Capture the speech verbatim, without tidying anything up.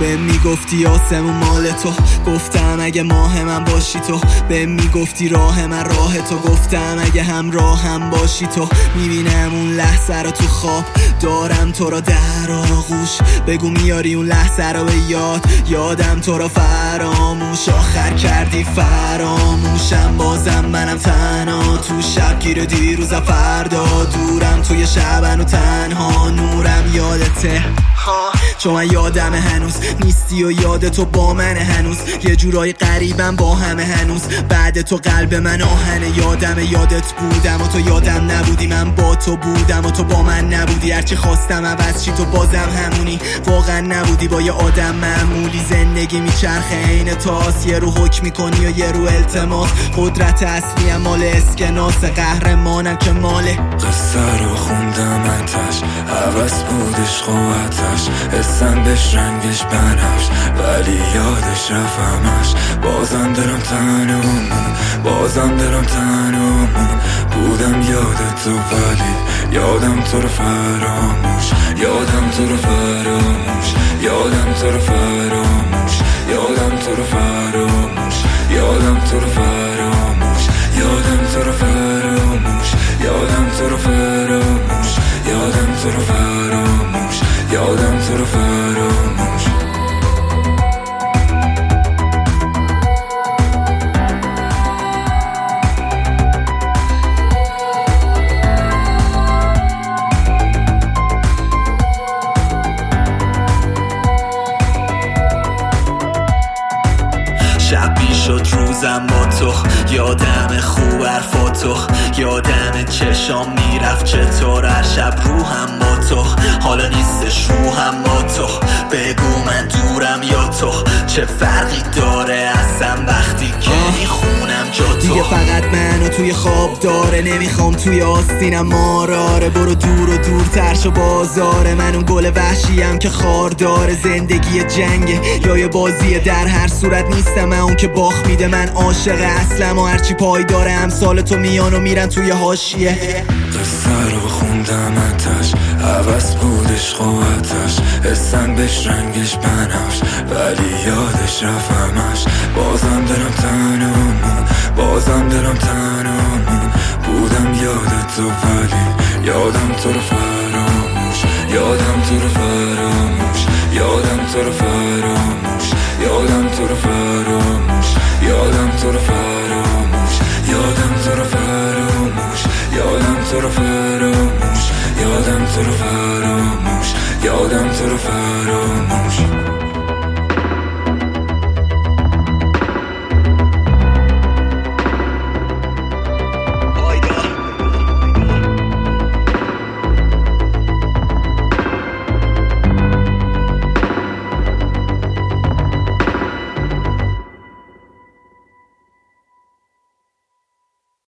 به میگفتی آسمون مال تو، گفتم اگه ماه من باشی تو. به میگفتی راه من راه تو، گفتم اگه همراه هم باشی تو. میبینم اون لحظه رو تو خواب، دارم تو را در آغوش. بگو میاری اون لحظه رو به یاد، یادم تو را فراموش. آخر کردی فراموشم، بازم منم تنها تو شبگیر دیروز فردا. دورم توی شبن و تنها، نورم یادته چون من یادم هنوز نیستی و یاد تو با من هنوز. یه جورای قریبم با همه هنوز، بعد تو قلب من آهنه. یادم یادت بودم و تو یادم نبودی، من با تو بودم و تو با من نبودی. هرچی خواستم عوض چی تو بازم همونی، واقعا نبودی با یه آدم معمولی. زندگی میچرخه عین تاس، یه رو حکم میکنی و یه رو التماس. قدرت اصلی هم مال اسکناس، قهرمانم که ماله. قصه رو خوندم اتش، عوض بود عشق و آتش. حسم بهش رنگش بنفش، ولی یادش رفتمش. بازم دلم تنهامون، بازم دلم تنهامون. بودم یادت تو ولی یادم تو رو فراموش. یادم تو رو فراموش، یادم تو رو فراموش. یادم تو رو فراموش، یادم تو رو فراموش. یادم تو رو فراموش، یادم تو رو فراموش. یادم تو رو فراموش، یادم تو رو فراموش. شب میشد روزم با تو، یادم خوب حرفاتو، یادم چشام میرفت چطور هر شب روحم با تو. حالا نیستش روحم با تو، بگو من دورم یا تو. چه فرقی داره اصلا وقتی که میخونم جا تو. دیگه فقط منو توی خواب داره، نمیخوام توی آستینم ماراره. برو دور و دورتر شو بازاره، من اون گل وحشیم که خار داره. زندگی جنگه یا یه بازیه، در هر صورت نیستم من اون که باخت میده. من عاشق اصلم و هرچی پای داره امثال تو میان و میرن توی حاشیه. قصه رو خوندم اتش، عوض بود عشق و آتش. حسم بهش رنگش بنفش، ولی یادش رفتمش. بازم دلم تنهامون، بازم دلم تنهامون. بودم یادت تو ولی یادم تو رو فراموش. یادم تو رو فراموش، یادم تو رو فراموش. یادم تو رو فراموش، یادم تو رو فراموش. یادم تو رو فراموش، یادم تو رو فراموش. یادم تو رو فراموش، یادم تو رو فراموش.